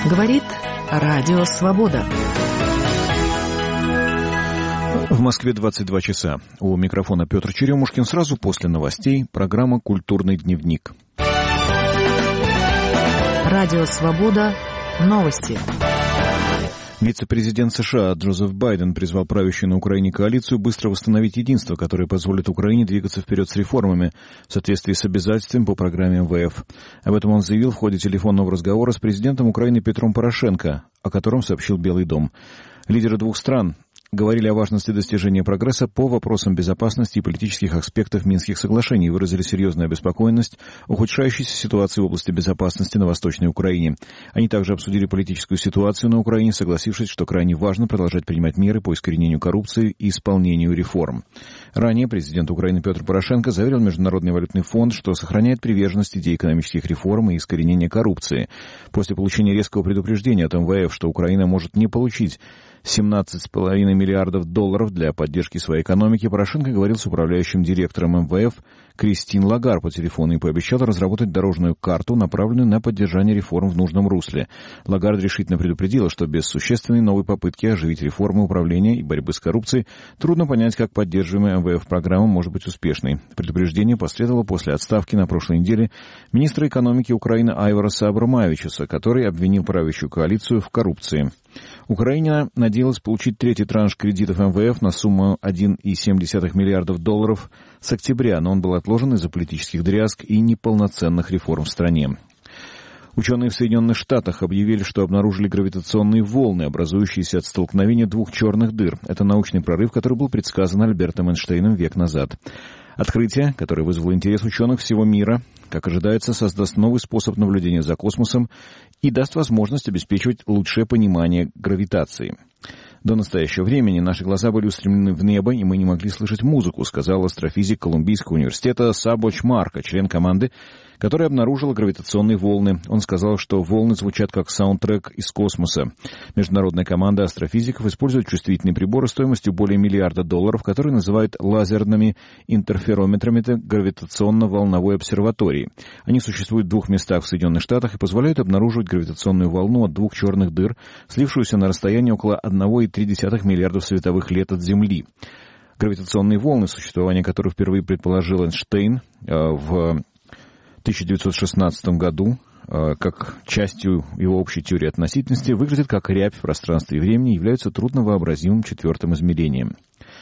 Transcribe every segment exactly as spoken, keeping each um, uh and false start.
Говорит Радио Свобода. В Москве двадцать два часа. У микрофона Петр Черемушкин. Сразу после новостей программа «Культурный дневник». Радио Свобода. Новости. Вице-президент США Джозеф Байден призвал правящую на Украине коалицию быстро восстановить единство, которое позволит Украине двигаться вперед с реформами в соответствии с обязательствами по программе эм вэ эф. Об этом он заявил в ходе телефонного разговора с президентом Украины Петром Порошенко, о котором сообщил Белый дом. Лидеры двух стран говорили о важности достижения прогресса по вопросам безопасности и политических аспектов Минских соглашений и выразили серьезную обеспокоенность ухудшающейся ситуации в области безопасности на Восточной Украине. Они также обсудили политическую ситуацию на Украине, согласившись, что крайне важно продолжать принимать меры по искоренению коррупции и исполнению реформ. Ранее президент Украины Петр Порошенко заверил Международный валютный фонд, что сохраняет приверженность идее экономических реформ и искоренения коррупции. После получения резкого предупреждения от эм вэ эф, что Украина может не получить семнадцать целых пять десятых миллиардов долларов для поддержки своей экономики, Порошенко говорил с управляющим директором эм вэ эф Кристин Лагар по телефону и пообещал разработать дорожную карту, направленную на поддержание реформ в нужном русле. Лагард решительно предупредила, что без существенной новой попытки оживить реформы управления и борьбы с коррупцией трудно понять, как поддерживаемая эм вэ эф-программа может быть успешной. Предупреждение последовало после отставки на прошлой неделе министра экономики Украины Айвараса Абромавичуса, который обвинил правящую коалицию в коррупции. Украина надеялась получить третий транш кредитов эм вэ эф на сумму один целых семь десятых миллиардов долларов с октября, но он был отложен из-за политических дрязг и неполноценных реформ в стране. Ученые в Соединенных Штатах объявили, что обнаружили гравитационные волны, образующиеся от столкновения двух черных дыр. Это научный прорыв, который был предсказан Альбертом Эйнштейном век назад. Открытие, которое вызвало интерес ученых всего мира, как ожидается, создаст новый способ наблюдения за космосом и даст возможность обеспечивать лучшее понимание гравитации. До настоящего времени наши глаза были устремлены в небо, и мы не могли слышать музыку, сказал астрофизик Колумбийского университета Сабо Чмарко, член команды, которая обнаружила гравитационные волны. Он сказал, что волны звучат как саундтрек из космоса. Международная команда астрофизиков использует чувствительные приборы стоимостью более миллиарда долларов, которые называют лазерными интерферометрами гравитационно-волновой обсерватории. Они существуют в двух местах в Соединенных Штатах и позволяют обнаруживать гравитационную волну от двух черных дыр, слившуюся на расстоянии около одного целых три десятых миллиардов световых лет от Земли. Гравитационные волны, существование которых впервые предположил Эйнштейн э, в тысяча девятьсот шестнадцатом году, э, как частью его общей теории относительности, выглядят как рябь в пространстве и времени и являются трудновообразимым четвертым измерением.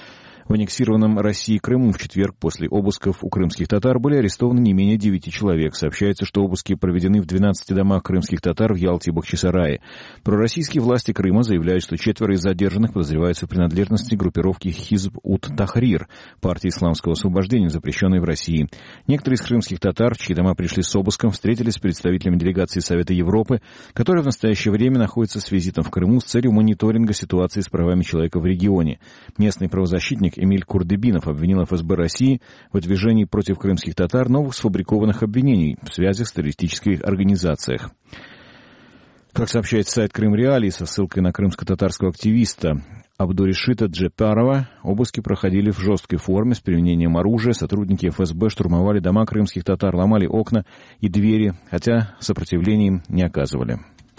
В аннексированном Россией Крыму в четверг после обысков у крымских татар были арестованы не менее девяти человек. Сообщается, что обыски проведены в двенадцати домах крымских татар в Ялте и Бахчисарае. Пророссийские власти Крыма заявляют, что четверо из задержанных подозреваются в принадлежности группировки Хизб-ут-Тахрир, партии исламского освобождения, запрещенной в России. Некоторые из крымских татар, чьи дома пришли с обыском, встретились с представителями делегации Совета Европы, которая в настоящее время находится с визитом в Крыму с целью мониторинга ситуации с правами человека в регионе. Местный правозащитник Эмиль Курдыбинов обвинил эф эс бэ России в выдвижении против крымских татар новых сфабрикованных обвинений в связях с террористических организациях. Как сообщает сайт Крым Реалии со ссылкой на крымско-татарского активиста Абдуришита Джепарова, обыски проходили в жесткой форме с применением оружия. Сотрудники эф эс бэ штурмовали дома крымских татар, ломали окна и двери, хотя сопротивления им не оказывали.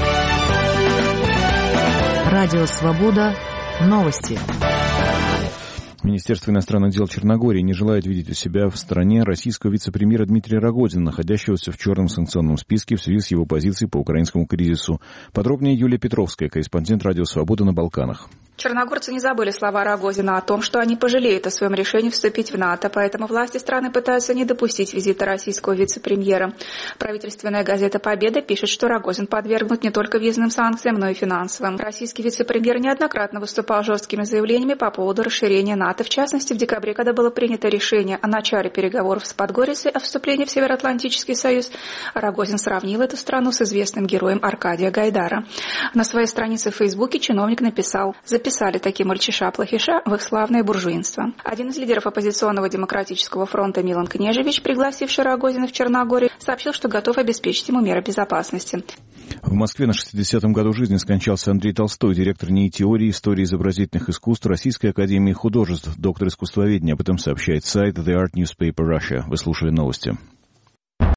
Радио Свобода. Новости. Министерство иностранных дел Черногории не желает видеть у себя в стране российского вице-премьера Дмитрия Рогозина, находящегося в черном санкционном списке в связи с его позицией по украинскому кризису. Подробнее Юлия Петровская, корреспондент Радио Свобода на Балканах. Черногорцы не забыли слова Рогозина о том, что они пожалеют о своем решении вступить в НАТО, поэтому власти страны пытаются не допустить визита российского вице-премьера. Правительственная газета «Победа» пишет, что Рогозин подвергнут не только въездным санкциям, но и финансовым. Российский вице-премьер неоднократно выступал жесткими заявлениями по поводу расширения НАТО, в частности, в декабре, когда было принято решение о начале переговоров с Подгорицей о вступлении в Североатлантический союз. Рогозин сравнил эту страну с известным героем Аркадия Гайдара. На своей странице в Фейсбуке чиновник написал: «Записали такие мальчиша-плохиша в их славное буржуинство». Один из лидеров оппозиционного демократического фронта Милан Кнежевич, пригласивший Рогозина в Черногорию, сообщил, что готов обеспечить ему меры безопасности. В Москве на шестидесятом году жизни скончался Андрей Толстой, директор НИИ теории истории изобразительных искусств Российской академии художеств, доктор искусствоведения. Об этом сообщает сайт The Art Newspaper Russia. Вы слушали новости.